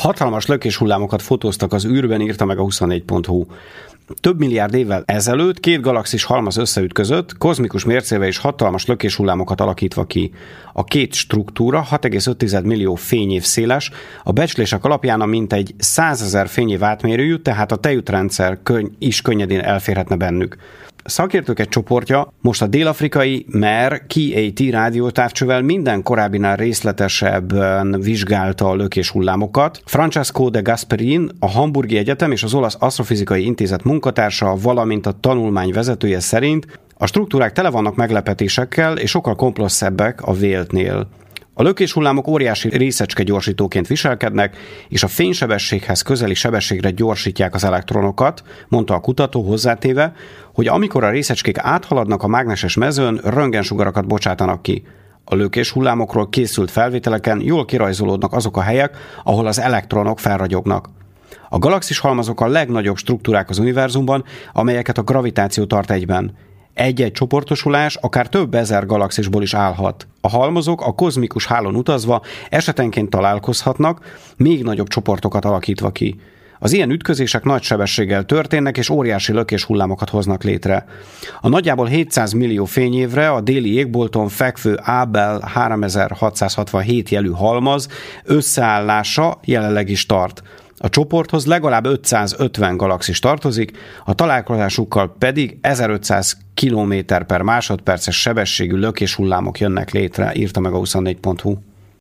Hatalmas lökéshullámokat fotóztak az űrben, írta meg a 24.hu. Több milliárd évvel ezelőtt két galaxis halmaz összeütközött, kozmikus mércével és hatalmas lökéshullámokat alakítva ki. A két struktúra 6,5 millió fényév széles, a becslések alapján a mintegy 100 000 fényév átmérőjű, tehát a tejútrendszer is könnyedén elférhetne bennük. Szakértők egy csoportja most a dél-afrikai MER-KAT rádiótávcsővel minden korábbinál részletesebben vizsgálta a lökéshullámokat. Francesco de Gasperin, a Hamburgi Egyetem és az Olasz Asztrofizikai Intézet munkatársa, valamint a tanulmány vezetője szerint a struktúrák tele vannak meglepetésekkel és sokkal komplexebbek a véltnél. A lökéshullámok óriási részecskegyorsítóként viselkednek, és a fénysebességhez közeli sebességre gyorsítják az elektronokat, mondta a kutató hozzátéve, hogy amikor a részecskék áthaladnak a mágneses mezőn, röntgensugarakat bocsátanak ki. A lökéshullámokról készült felvételeken jól kirajzolódnak azok a helyek, ahol az elektronok felragyognak. A galaxis halmazok a legnagyobb struktúrák az univerzumban, amelyeket a gravitáció tart egyben. Egy-egy csoportosulás akár több ezer galaxisból is állhat. A halmazok a kozmikus hálón utazva esetenként találkozhatnak, még nagyobb csoportokat alakítva ki. Az ilyen ütközések nagy sebességgel történnek, és óriási lökéshullámokat hoznak létre. A nagyjából 700 millió fényévre a déli égbolton fekvő Abell 3667 jelű halmaz összeállása jelenleg is tart. A csoporthoz legalább 550 galaxis tartozik, a találkozásukkal pedig 1500 km/másodperces sebességű lökéshullámok jönnek létre, írta meg a 24.hu.